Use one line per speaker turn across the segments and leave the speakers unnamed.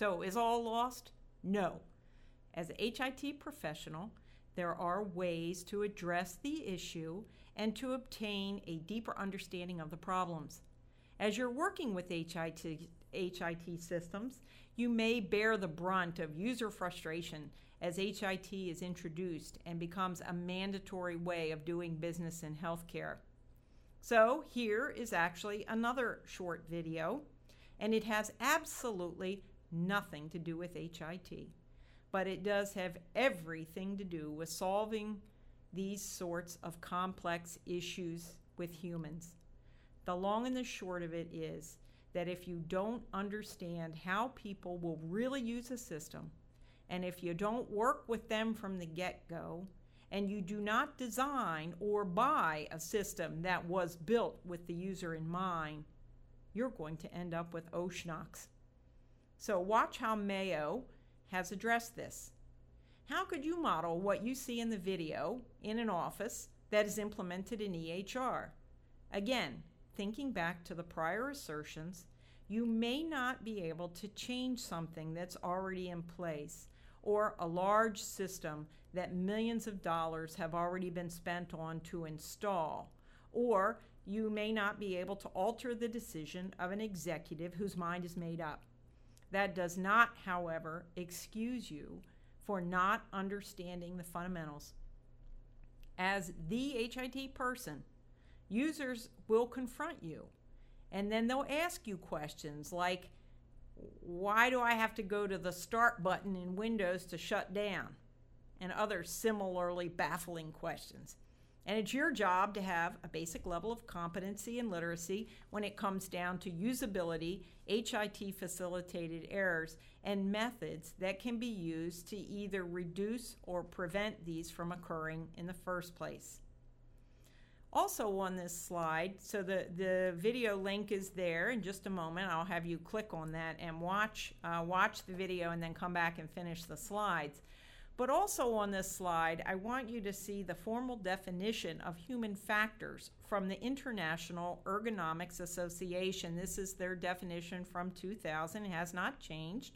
So is all lost? No. As a HIT professional, there are ways to address the issue and to obtain a deeper understanding of the problems. As you're working with HIT systems, you may bear the brunt of user frustration as HIT is introduced and becomes a mandatory way of doing business in healthcare. So here is actually another short video, and it has absolutely nothing to do with HIT, but it does have everything to do with solving these sorts of complex issues with humans. The long and the short of it is that if you don't understand how people will really use a system, and if you don't work with them from the get-go, and you do not design or buy a system that was built with the user in mind, you're going to end up with OSHNOX. So watch how Mayo has addressed this. How could you model what you see in the video in an office that is implemented in EHR? Again, thinking back to the prior assertions, you may not be able to change something that's already in place, or a large system that millions of dollars have already been spent on to install, or you may not be able to alter the decision of an executive whose mind is made up. That does not, however, excuse you for not understanding the fundamentals. As the HIT person, users will confront you, and then they'll ask you questions like, why do I have to go to the start button in Windows to shut down? And other similarly baffling questions. And it's your job to have a basic level of competency and literacy when it comes down to usability, HIT facilitated errors, and methods that can be used to either reduce or prevent these from occurring in the first place. Also on this slide, so the video link is there. In just a moment, I'll have you click on that and watch the video and then come back and finish the slides. But also on this slide, I want you to see the formal definition of human factors from the International Ergonomics Association. This is their definition from 2000. It has not changed.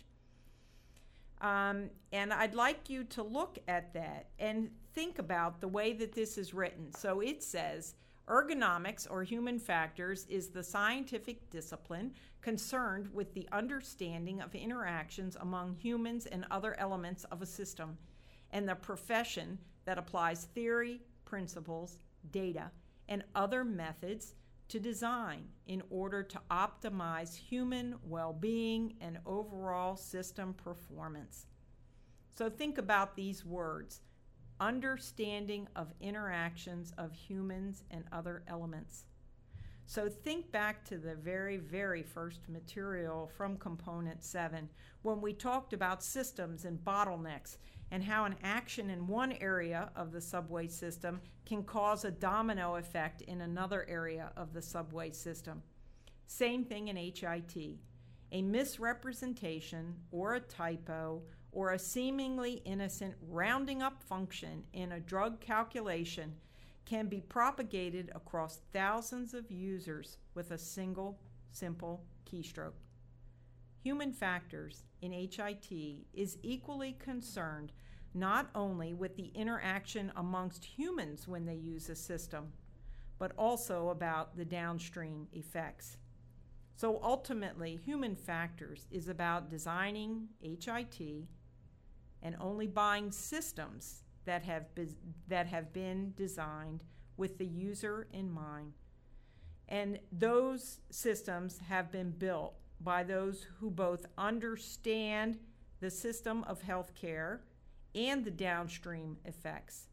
And I'd like you to look at that and think about the way that this is written. So it says, ergonomics or human factors is the scientific discipline concerned with the understanding of interactions among humans and other elements of a system, and the profession that applies theory, principles, data, and other methods to design in order to optimize human well-being and overall system performance. So think about these words: understanding of interactions of humans and other elements. So think back to the very, very first material from Component 7 when we talked about systems and bottlenecks and how an action in one area of the subway system can cause a domino effect in another area of the subway system. Same thing in HIT. A misrepresentation or a typo or a seemingly innocent rounding up function in a drug calculation can be propagated across thousands of users with a single, simple keystroke. Human factors in HIT is equally concerned not only with the interaction amongst humans when they use a system, but also about the downstream effects. So ultimately, human factors is about designing HIT and only buying systems that have been designed with the user in mind. And those systems have been built by those who both understand the system of healthcare and the downstream effects,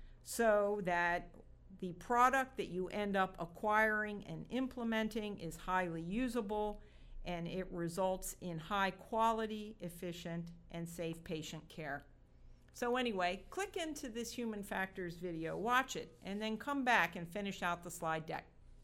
so that the product that you end up acquiring and implementing is highly usable and it results in high quality, efficient, and safe patient care. So anyway, click into this human factors video, watch it, and then come back and finish out the slide deck.